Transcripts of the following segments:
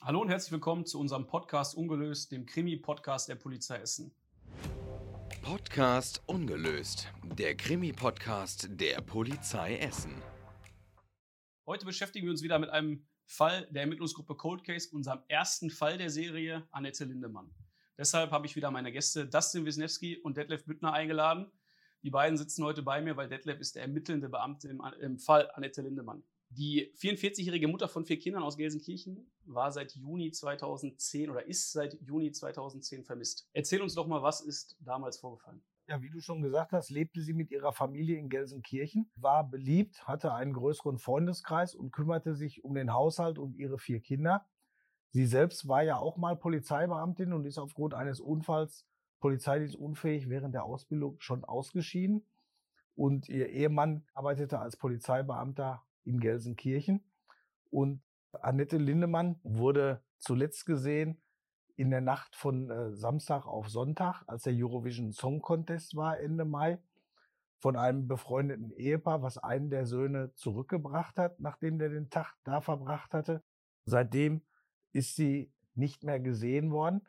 Hallo und herzlich willkommen zu unserem Podcast Ungelöst, dem Krimi-Podcast der Polizei Essen. Podcast Ungelöst, der Krimi-Podcast der Polizei Essen. Heute beschäftigen wir uns wieder mit einem Fall der Ermittlungsgruppe Cold Case, unserem ersten Fall der Serie, Annette Lindemann. Deshalb habe ich wieder meine Gäste Dustin Wisniewski und Detlef Büttner eingeladen. Die beiden sitzen heute bei mir, weil Detlef ist der ermittelnde Beamte im Fall Annette Lindemann. Die 44-jährige Mutter von 4 Kindern aus Gelsenkirchen war seit Juni 2010 oder ist seit Juni 2010 vermisst. Erzähl uns doch mal, was ist damals vorgefallen? Ja, wie du schon gesagt hast, lebte sie mit ihrer Familie in Gelsenkirchen, war beliebt, hatte einen größeren Freundeskreis und kümmerte sich um den Haushalt und ihre 4 Kinder. Sie selbst war ja auch mal Polizeibeamtin und ist aufgrund eines Unfalls polizeidienstunfähig während der Ausbildung schon ausgeschieden. Und ihr Ehemann arbeitete als Polizeibeamter in Gelsenkirchen. Und Annette Lindemann wurde zuletzt gesehen in der Nacht von Samstag auf Sonntag, als der Eurovision Song Contest war, Ende Mai, von einem befreundeten Ehepaar, was einen der Söhne zurückgebracht hat, nachdem der den Tag da verbracht hatte. Seitdem ist sie nicht mehr gesehen worden.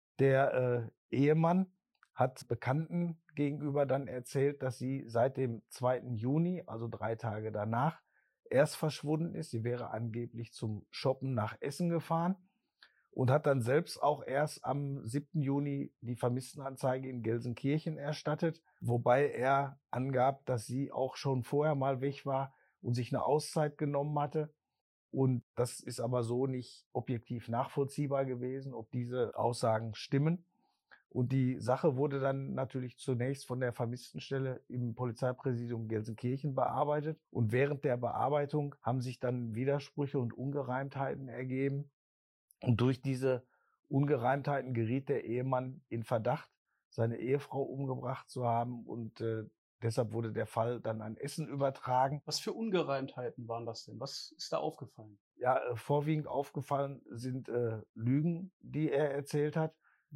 Der Ehemann hat Bekannten gegenüber dann erzählt, dass sie seit dem 2. Juni, also 3 Tage danach, erst verschwunden ist. Sie wäre angeblich zum Shoppen nach Essen gefahren und hat dann selbst auch erst am 7. Juni die Vermisstenanzeige in Gelsenkirchen erstattet, wobei er angab, dass sie auch schon vorher mal weg war und sich eine Auszeit genommen hatte. Und das ist aber so nicht objektiv nachvollziehbar gewesen, ob diese Aussagen stimmen. Und die Sache wurde dann natürlich zunächst von der Vermisstenstelle im Polizeipräsidium Gelsenkirchen bearbeitet. Und während der Bearbeitung haben sich dann Widersprüche und Ungereimtheiten ergeben. Und durch diese Ungereimtheiten geriet der Ehemann in Verdacht, seine Ehefrau umgebracht zu haben. Und deshalb wurde der Fall dann an Essen übertragen. Was für Ungereimtheiten waren das denn? Was ist da aufgefallen? Ja, vorwiegend aufgefallen sind Lügen, die er erzählt hat,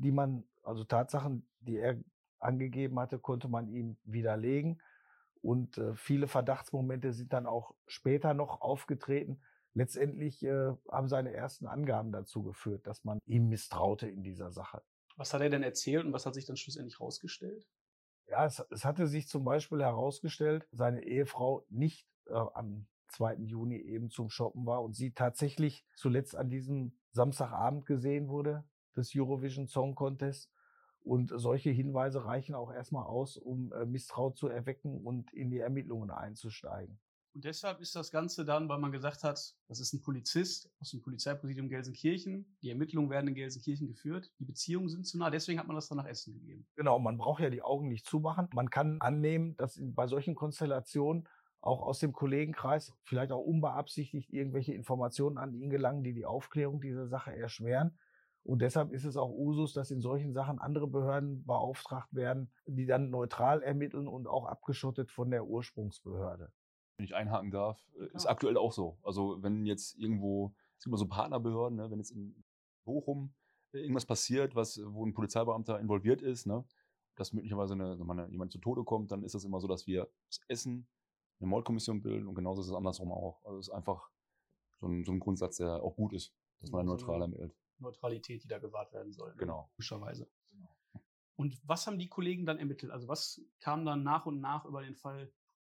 also Tatsachen, die er angegeben hatte, konnte man ihm widerlegen. Und viele Verdachtsmomente sind dann auch später noch aufgetreten. Letztendlich haben seine ersten Angaben dazu geführt, dass man ihm misstraute in dieser Sache. Was hat er denn erzählt und was hat sich dann schlussendlich rausgestellt? Ja, es hatte sich zum Beispiel herausgestellt, seine Ehefrau nicht am 2. Juni eben zum Shoppen war und sie tatsächlich zuletzt an diesem Samstagabend gesehen wurde, des Eurovision Song Contest. Und solche Hinweise reichen auch erstmal aus, um Misstrauen zu erwecken und in die Ermittlungen einzusteigen. Und deshalb ist das Ganze dann, weil man gesagt hat, das ist ein Polizist aus dem Polizeipräsidium Gelsenkirchen. Die Ermittlungen werden in Gelsenkirchen geführt. Die Beziehungen sind zu nah. Deswegen hat man das dann nach Essen gegeben. Genau, man braucht ja die Augen nicht zumachen. Man kann annehmen, dass bei solchen Konstellationen auch aus dem Kollegenkreis vielleicht auch unbeabsichtigt irgendwelche Informationen an ihn gelangen, die die Aufklärung dieser Sache erschweren. Und deshalb ist es auch Usus, dass in solchen Sachen andere Behörden beauftragt werden, die dann neutral ermitteln und auch abgeschottet von der Ursprungsbehörde. Wenn ich einhaken darf, ist aktuell auch so. Also wenn jetzt irgendwo, es gibt immer so Partnerbehörden, ne, wenn jetzt in Bochum irgendwas passiert, wo ein Polizeibeamter involviert ist, ne, dass möglicherweise jemand zu Tode kommt, dann ist das immer so, dass wir das Essen eine Mordkommission bilden und genauso ist es andersrum auch. Also es ist einfach so ein Grundsatz, der auch gut ist, dass man neutral ermittelt. Neutralität, die da gewahrt werden soll. Genau. Logischerweise. Genau. Und was haben die Kollegen dann ermittelt? Also was kam dann nach und nach über den Fall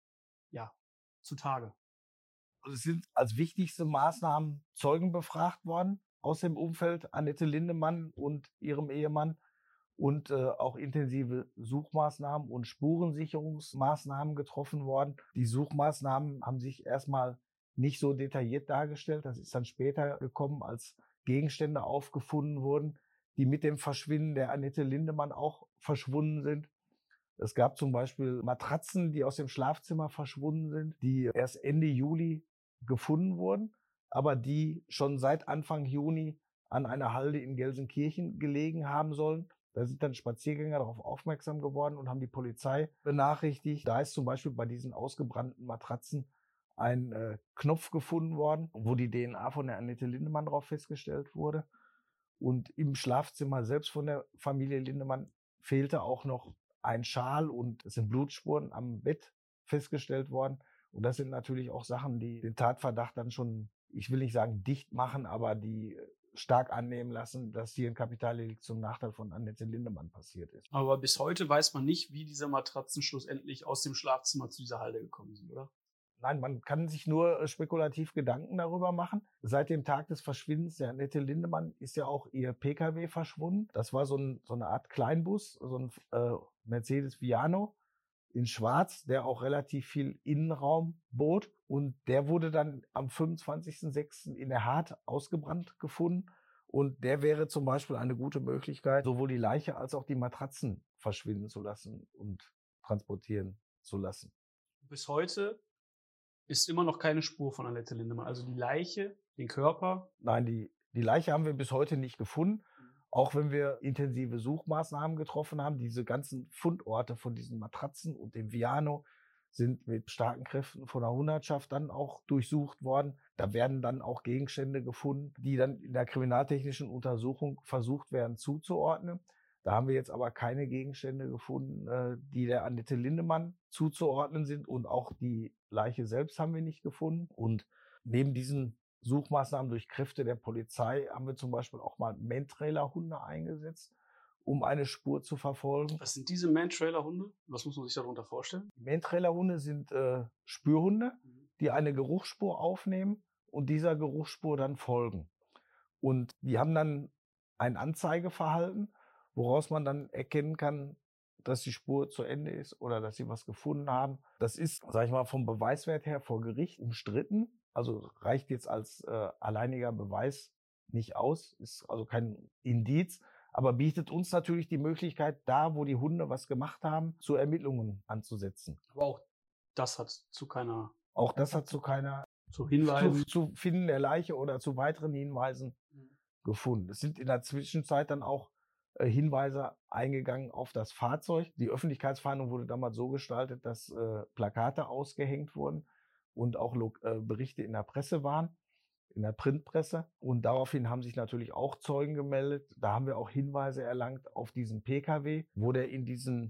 zutage? Also es sind als wichtigste Maßnahmen Zeugen befragt worden aus dem Umfeld Annette Lindemann und ihrem Ehemann und auch intensive Suchmaßnahmen und Spurensicherungsmaßnahmen getroffen worden. Die Suchmaßnahmen haben sich erstmal nicht so detailliert dargestellt. Das ist dann später gekommen, als Gegenstände aufgefunden wurden, die mit dem Verschwinden der Annette Lindemann auch verschwunden sind. Es gab zum Beispiel Matratzen, die aus dem Schlafzimmer verschwunden sind, die erst Ende Juli gefunden wurden, aber die schon seit Anfang Juni an einer Halde in Gelsenkirchen gelegen haben sollen. Da sind dann Spaziergänger darauf aufmerksam geworden und haben die Polizei benachrichtigt. Da ist zum Beispiel bei diesen ausgebrannten Matratzen ein Knopf gefunden worden, wo die DNA von der Annette Lindemann drauf festgestellt wurde. Und im Schlafzimmer selbst von der Familie Lindemann fehlte auch noch ein Schal und es sind Blutspuren am Bett festgestellt worden. Und das sind natürlich auch Sachen, die den Tatverdacht dann schon, ich will nicht sagen dicht machen, aber die stark annehmen lassen, dass hier ein Kapitaldelikt zum Nachteil von Annette Lindemann passiert ist. Aber bis heute weiß man nicht, wie diese Matratzen schlussendlich aus dem Schlafzimmer zu dieser Halde gekommen sind, oder? Nein, man kann sich nur spekulativ Gedanken darüber machen. Seit dem Tag des Verschwindens der Annette Lindemann ist ja auch ihr Pkw verschwunden. Das war so eine Art Kleinbus, so ein Mercedes Viano in Schwarz, der auch relativ viel Innenraum bot. Und der wurde dann am 25.06. in der Hart ausgebrannt gefunden. Und der wäre zum Beispiel eine gute Möglichkeit, sowohl die Leiche als auch die Matratzen verschwinden zu lassen und transportieren zu lassen. Bis heute ist immer noch keine Spur von Annette Lindemann. Also die Leiche, den Körper. Nein, die Leiche haben wir bis heute nicht gefunden. Auch wenn wir intensive Suchmaßnahmen getroffen haben, diese ganzen Fundorte von diesen Matratzen und dem Viano sind mit starken Kräften von der Hundertschaft dann auch durchsucht worden. Da werden dann auch Gegenstände gefunden, die dann in der kriminaltechnischen Untersuchung versucht werden zuzuordnen. Da haben wir jetzt aber keine Gegenstände gefunden, die der Annette Lindemann zuzuordnen sind. Und auch die Leiche selbst haben wir nicht gefunden. Und neben diesen Suchmaßnahmen durch Kräfte der Polizei haben wir zum Beispiel auch mal Mantrailer-Hunde eingesetzt, um eine Spur zu verfolgen. Was sind diese Man-Trailer-Hunde? Was muss man sich darunter vorstellen? Mantrailer-Hunde sind Spürhunde, die eine Geruchsspur aufnehmen und dieser Geruchsspur dann folgen. Und die haben dann ein Anzeigeverhalten, woraus man dann erkennen kann, dass die Spur zu Ende ist oder dass sie was gefunden haben. Das ist, sag ich mal, vom Beweiswert her vor Gericht umstritten. Also reicht jetzt als alleiniger Beweis nicht aus, ist also kein Indiz, aber bietet uns natürlich die Möglichkeit, da, wo die Hunde was gemacht haben, zu Ermittlungen anzusetzen. Aber auch das hat zu keiner... Auch das hat zu keiner... Zu Hinweisen. Zu Finden der Leiche oder zu weiteren Hinweisen gefunden. Es sind in der Zwischenzeit dann auch Hinweise eingegangen auf das Fahrzeug. Die Öffentlichkeitsfahndung wurde damals so gestaltet, dass Plakate ausgehängt wurden und auch Berichte in der Presse waren, in der Printpresse. Und daraufhin haben sich natürlich auch Zeugen gemeldet. Da haben wir auch Hinweise erlangt auf diesen Pkw, wo der in diesen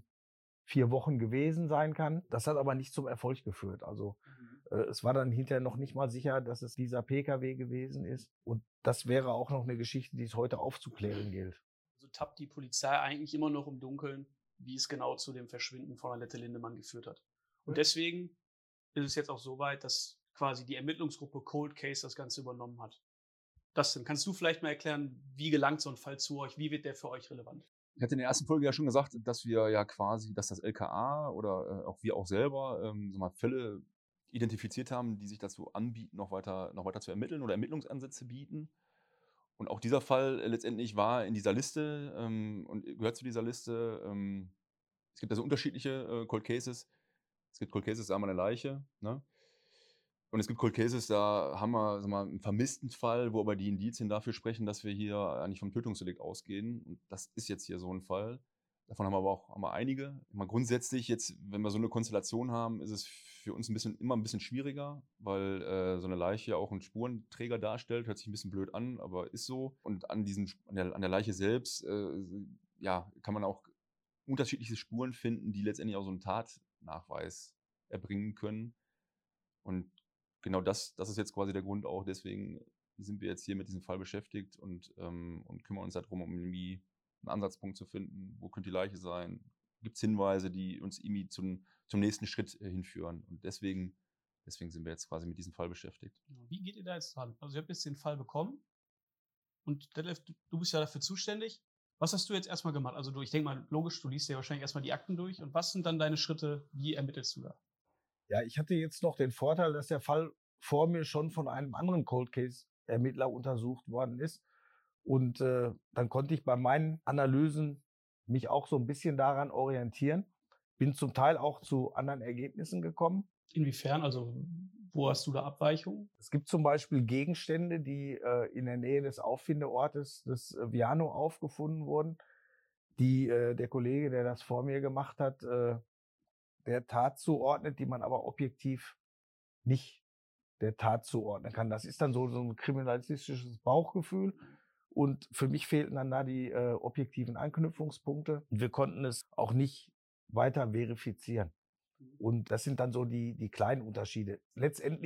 4 Wochen gewesen sein kann. Das hat aber nicht zum Erfolg geführt. Also es war dann hinterher noch nicht mal sicher, dass es dieser Pkw gewesen ist. Und das wäre auch noch eine Geschichte, die es heute aufzuklären gilt. Also tappt die Polizei eigentlich immer noch im Dunkeln, wie es genau zu dem Verschwinden von Annette Lindemann geführt hat. Und deswegen ist es jetzt auch so weit, dass quasi die Ermittlungsgruppe Cold Case das Ganze übernommen hat. Dustin, kannst du vielleicht mal erklären, wie gelangt so ein Fall zu euch? Wie wird der für euch relevant? Ich hatte in der ersten Folge ja schon gesagt, dass wir ja quasi, dass das LKA oder auch wir auch selber so mal Fälle identifiziert haben, die sich dazu anbieten, noch weiter zu ermitteln oder Ermittlungsansätze bieten. Und auch dieser Fall letztendlich war in dieser Liste und gehört zu dieser Liste. Es gibt also unterschiedliche Cold Cases. Es gibt Cold Cases, da haben wir eine Leiche, ne? Und es gibt Cold Cases, da haben wir, sag mal, einen vermissten Fall, wo aber die Indizien dafür sprechen, dass wir hier eigentlich vom Tötungsdelikt ausgehen. Und das ist jetzt hier so ein Fall. Davon haben wir einige. Mal grundsätzlich jetzt, wenn wir so eine Konstellation haben, ist es für uns immer ein bisschen schwieriger, weil so eine Leiche ja auch einen Spurenträger darstellt. Hört sich ein bisschen blöd an, aber ist so. Und an der Leiche selbst kann man auch unterschiedliche Spuren finden, die letztendlich auch so einen Tatnachweis erbringen können. Und genau das ist jetzt quasi der Grund auch. Deswegen sind wir jetzt hier mit diesem Fall beschäftigt und kümmern uns darum, um irgendwie einen Ansatzpunkt zu finden. Wo könnte die Leiche sein? Gibt es Hinweise, die uns irgendwie zum nächsten Schritt hinführen? Und deswegen sind wir jetzt quasi mit diesem Fall beschäftigt. Wie geht ihr da jetzt dran? Also ihr habt jetzt den Fall bekommen und Detlef, du bist ja dafür zuständig. Was hast du jetzt erstmal gemacht? Also ich denke mal, logisch, du liest ja wahrscheinlich erstmal die Akten durch. Und was sind dann deine Schritte? Wie ermittelst du da? Ja, ich hatte jetzt noch den Vorteil, dass der Fall vor mir schon von einem anderen Cold Case Ermittler untersucht worden ist. Und dann konnte ich bei meinen Analysen mich auch so ein bisschen daran orientieren. Bin zum Teil auch zu anderen Ergebnissen gekommen. Inwiefern? Also wo hast du da Abweichungen? Es gibt zum Beispiel Gegenstände, die in der Nähe des Auffindeortes des Viano aufgefunden wurden, die der Kollege, der das vor mir gemacht hat, der Tat zuordnet, die man aber objektiv nicht der Tat zuordnen kann. Das ist dann so ein kriminalistisches Bauchgefühl. Und für mich fehlten dann da die objektiven Anknüpfungspunkte. Wir konnten es auch nicht weiter verifizieren. Und das sind dann so die kleinen Unterschiede. Letztendlich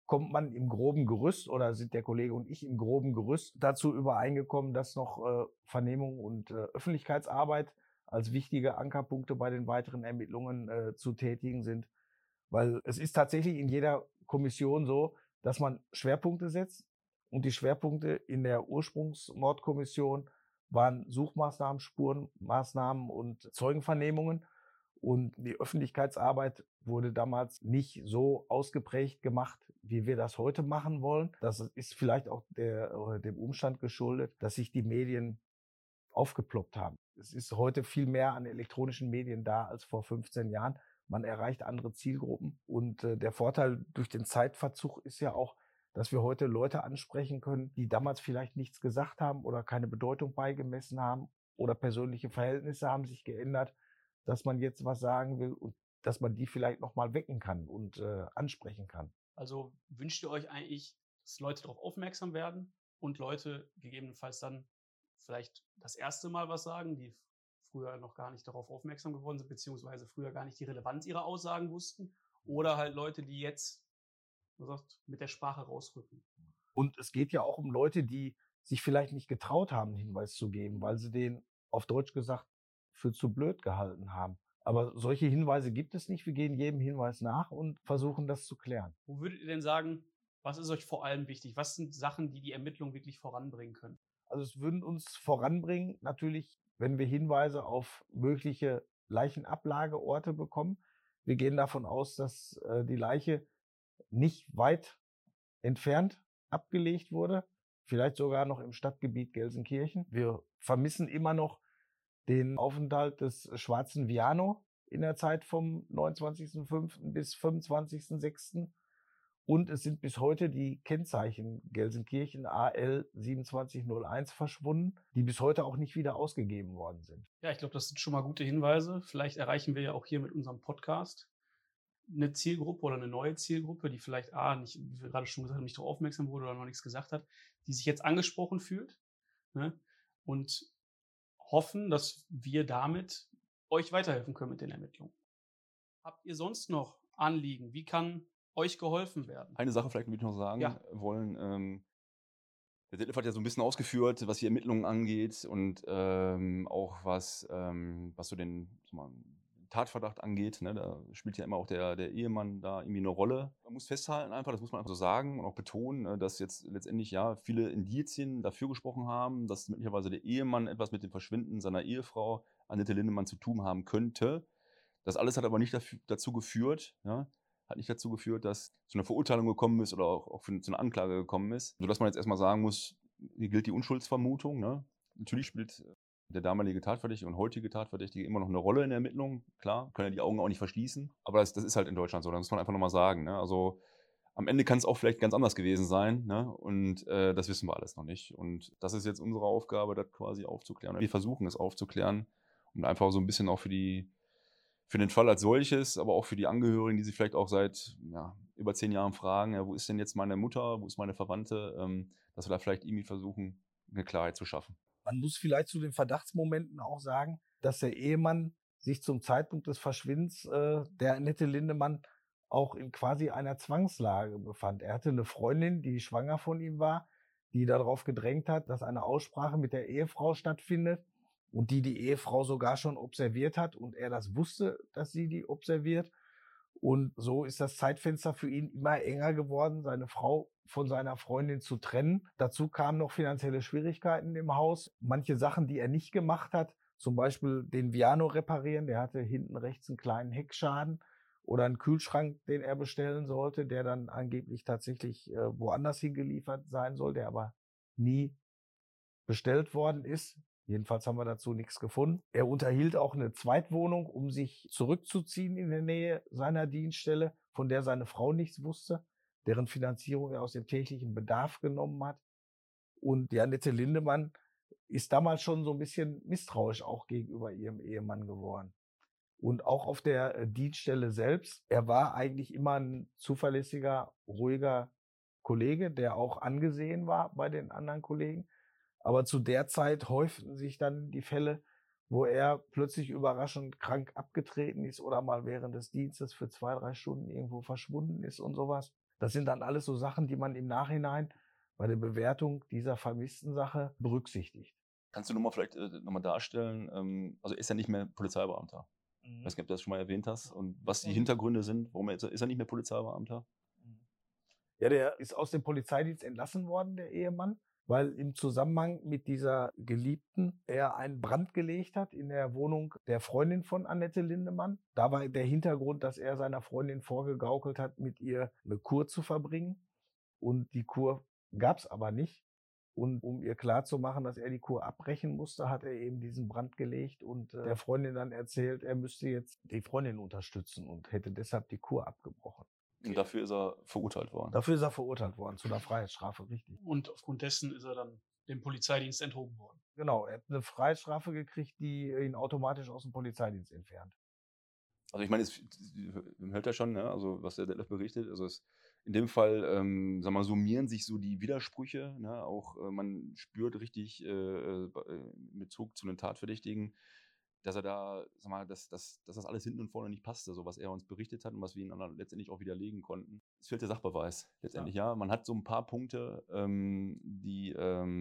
kommt man im groben Gerüst oder sind der Kollege und ich im groben Gerüst dazu übereingekommen, dass noch Vernehmung und Öffentlichkeitsarbeit als wichtige Ankerpunkte bei den weiteren Ermittlungen zu tätigen sind. Weil es ist tatsächlich in jeder Kommission so, dass man Schwerpunkte setzt. Und die Schwerpunkte in der Ursprungsmordkommission waren Suchmaßnahmen, Spurenmaßnahmen und Zeugenvernehmungen. Und die Öffentlichkeitsarbeit wurde damals nicht so ausgeprägt gemacht, wie wir das heute machen wollen. Das ist vielleicht auch dem Umstand geschuldet, dass sich die Medien aufgeploppt haben. Es ist heute viel mehr an elektronischen Medien da als vor 15 Jahren. Man erreicht andere Zielgruppen. Und der Vorteil durch den Zeitverzug ist ja auch, dass wir heute Leute ansprechen können, die damals vielleicht nichts gesagt haben oder keine Bedeutung beigemessen haben oder persönliche Verhältnisse haben sich geändert, dass man jetzt was sagen will und dass man die vielleicht nochmal wecken kann und ansprechen kann. Also wünscht ihr euch eigentlich, dass Leute darauf aufmerksam werden und Leute gegebenenfalls dann vielleicht das erste Mal was sagen, die früher noch gar nicht darauf aufmerksam geworden sind, beziehungsweise früher gar nicht die Relevanz ihrer Aussagen wussten, oder halt Leute, die jetzt, man sagt, mit der Sprache rausrücken. Und es geht ja auch um Leute, die sich vielleicht nicht getraut haben, einen Hinweis zu geben, weil sie den, auf Deutsch gesagt, für zu blöd gehalten haben. Aber solche Hinweise gibt es nicht. Wir gehen jedem Hinweis nach und versuchen, das zu klären. Wo würdet ihr denn sagen, was ist euch vor allem wichtig? Was sind Sachen, die die Ermittlung wirklich voranbringen können? Also es würden uns voranbringen, natürlich, wenn wir Hinweise auf mögliche Leichenablageorte bekommen. Wir gehen davon aus, dass die Leiche nicht weit entfernt abgelegt wurde, vielleicht sogar noch im Stadtgebiet Gelsenkirchen. Wir vermissen immer noch den Aufenthalt des schwarzen Viano in der Zeit vom 29.05. bis 25.06. Und es sind bis heute die Kennzeichen Gelsenkirchen AL 2701 verschwunden, die bis heute auch nicht wieder ausgegeben worden sind. Ja, ich glaube, das sind schon mal gute Hinweise. Vielleicht erreichen wir ja auch hier mit unserem Podcast eine Zielgruppe oder eine neue Zielgruppe, die vielleicht nicht, wie wir gerade schon gesagt haben, nicht darauf aufmerksam wurde oder noch nichts gesagt hat, die sich jetzt angesprochen fühlt, ne? Und hoffen, dass wir damit euch weiterhelfen können mit den Ermittlungen. Habt ihr sonst noch Anliegen? Wie kann euch geholfen werden? Eine Sache vielleicht würde ich noch sagen wollen. Der Detlef hat ja so ein bisschen ausgeführt, was die Ermittlungen angeht und auch was so den Tatverdacht angeht. Ne? Da spielt ja immer auch der Ehemann da irgendwie eine Rolle. Man muss festhalten einfach, das muss man einfach so sagen und auch betonen, dass jetzt letztendlich ja viele Indizien dafür gesprochen haben, dass möglicherweise der Ehemann etwas mit dem Verschwinden seiner Ehefrau Annette Lindemann zu tun haben könnte. Das alles hat aber nicht dazu geführt, ja, dass zu einer Verurteilung gekommen ist oder auch zu einer Anklage gekommen ist. Sodass man jetzt erstmal sagen muss, hier gilt die Unschuldsvermutung. Ne? Natürlich spielt der damalige Tatverdächtige und heutige Tatverdächtige immer noch eine Rolle in der Ermittlung. Klar, können ja die Augen auch nicht verschließen. Aber das ist halt in Deutschland so, das muss man einfach nochmal sagen. Ne? Also am Ende kann es auch vielleicht ganz anders gewesen sein. Ne? Und das wissen wir alles noch nicht. Und das ist jetzt unsere Aufgabe, das quasi aufzuklären. Wir versuchen es aufzuklären und einfach so ein bisschen auch für den Fall als solches, aber auch für die Angehörigen, die sich vielleicht auch seit über 10 Jahren fragen, ja, wo ist denn jetzt meine Mutter, wo ist meine Verwandte, dass wir da vielleicht irgendwie versuchen, eine Klarheit zu schaffen. Man muss vielleicht zu den Verdachtsmomenten auch sagen, dass der Ehemann sich zum Zeitpunkt des Verschwindens der Annette Lindemann auch in quasi einer Zwangslage befand. Er hatte eine Freundin, die schwanger von ihm war, die darauf gedrängt hat, dass eine Aussprache mit der Ehefrau stattfindet und die Ehefrau sogar schon observiert hat und er das wusste, dass sie die observiert. Und so ist das Zeitfenster für ihn immer enger geworden, seine Frau von seiner Freundin zu trennen. Dazu kamen noch finanzielle Schwierigkeiten im Haus. Manche Sachen, die er nicht gemacht hat, zum Beispiel den Viano reparieren, der hatte hinten rechts einen kleinen Heckschaden, oder einen Kühlschrank, den er bestellen sollte, der dann angeblich tatsächlich woanders hingeliefert sein soll, der aber nie bestellt worden ist. Jedenfalls haben wir dazu nichts gefunden. Er unterhielt auch eine Zweitwohnung, um sich zurückzuziehen in der Nähe seiner Dienststelle, von der seine Frau nichts wusste, deren Finanzierung er aus dem täglichen Bedarf genommen hat. Und die Annette Lindemann ist damals schon so ein bisschen misstrauisch auch gegenüber ihrem Ehemann geworden. Und auch auf der Dienststelle selbst, er war eigentlich immer ein zuverlässiger, ruhiger Kollege, der auch angesehen war bei den anderen Kollegen. Aber zu der Zeit häuften sich dann die Fälle, wo er plötzlich überraschend krank abgetreten ist oder mal während des Dienstes für 2-3 Stunden irgendwo verschwunden ist und sowas. Das sind dann alles so Sachen, die man im Nachhinein bei der Bewertung dieser vermissten Sache berücksichtigt. Kannst du vielleicht nochmal darstellen, also ist er nicht mehr Polizeibeamter? Ich weiß nicht, ob du das schon mal erwähnt hast und was die Hintergründe sind, warum ist er nicht mehr Polizeibeamter? Ja, der ist aus dem Polizeidienst entlassen worden, der Ehemann, weil im Zusammenhang mit dieser Geliebten er einen Brand gelegt hat in der Wohnung der Freundin von Annette Lindemann. Da war der Hintergrund, dass er seiner Freundin vorgegaukelt hat, mit ihr eine Kur zu verbringen. Und die Kur gab es aber nicht. Und um ihr klarzumachen, dass er die Kur abbrechen musste, hat er eben diesen Brand gelegt und der Freundin dann erzählt, er müsste jetzt die Freundin unterstützen und hätte deshalb die Kur abgebrochen. Und dafür ist er verurteilt worden. Dafür ist er verurteilt worden, zu einer Freiheitsstrafe, richtig. Und aufgrund dessen ist er dann dem Polizeidienst enthoben worden. Genau, er hat eine Freiheitsstrafe gekriegt, die ihn automatisch aus dem Polizeidienst entfernt. Also ich meine, man hört ja schon, ne? Also was der Detlef berichtet, also in dem Fall, sag mal, summieren sich so die Widersprüche, ne? Auch man spürt richtig in Bezug zu den Tatverdächtigen, dass er da, sag mal, dass das alles hinten und vorne nicht passte, so was er uns berichtet hat und was wir ihm dann letztendlich auch widerlegen konnten. Es fehlt der Sachbeweis letztendlich, ja. Man hat so ein paar Punkte, die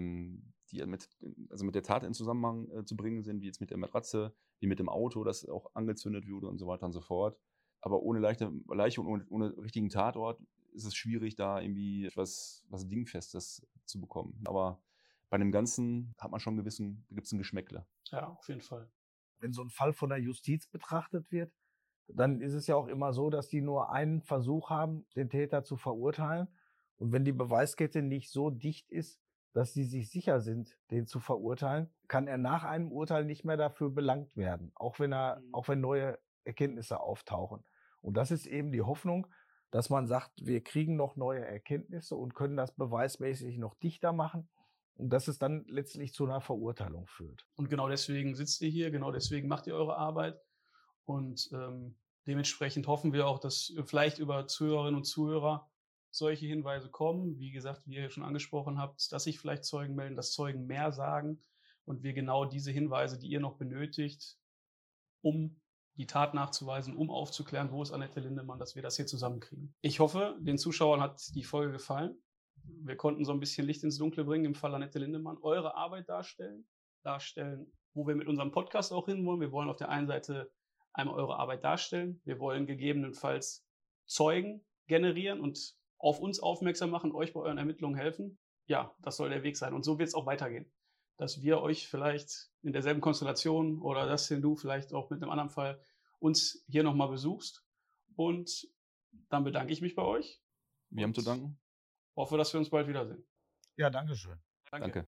mit der Tat in Zusammenhang zu bringen sind, wie jetzt mit der Matratze, wie mit dem Auto, das auch angezündet wurde und so weiter und so fort. Aber ohne Leiche und ohne richtigen Tatort ist es schwierig, da irgendwie was Dingfestes zu bekommen. Aber bei dem Ganzen hat man schon gibt es ein Geschmäckle. Ja, auf jeden Fall. Wenn so ein Fall von der Justiz betrachtet wird, dann ist es ja auch immer so, dass die nur einen Versuch haben, den Täter zu verurteilen. Und wenn die Beweiskette nicht so dicht ist, dass sie sich sicher sind, den zu verurteilen, kann er nach einem Urteil nicht mehr dafür belangt werden, auch wenn neue Erkenntnisse auftauchen. Und das ist eben die Hoffnung, dass man sagt, wir kriegen noch neue Erkenntnisse und können das beweismäßig noch dichter machen und dass es dann letztlich zu einer Verurteilung führt. Und genau deswegen sitzt ihr hier, genau deswegen macht ihr eure Arbeit. Und dementsprechend hoffen wir auch, dass vielleicht über Zuhörerinnen und Zuhörer solche Hinweise kommen. Wie gesagt, wie ihr schon angesprochen habt, dass sich vielleicht Zeugen melden, dass Zeugen mehr sagen und wir genau diese Hinweise, die ihr noch benötigt, um die Tat nachzuweisen, um aufzuklären, wo ist Annette Lindemann, dass wir das hier zusammenkriegen. Ich hoffe, den Zuschauern hat die Folge gefallen. Wir konnten so ein bisschen Licht ins Dunkle bringen im Fall Annette Lindemann, eure Arbeit darstellen, wo wir mit unserem Podcast auch hinwollen. Wir wollen auf der einen Seite einmal eure Arbeit darstellen. Wir wollen gegebenenfalls Zeugen generieren und auf uns aufmerksam machen, euch bei euren Ermittlungen helfen. Ja, das soll der Weg sein. Und so wird es auch weitergehen. Dass wir euch vielleicht in derselben Konstellation oder dass du vielleicht auch mit einem anderen Fall uns hier nochmal besuchst. Und dann bedanke ich mich bei euch. Wir haben zu danken. Hoffe, dass wir uns bald wiedersehen. Ja, danke schön. Danke.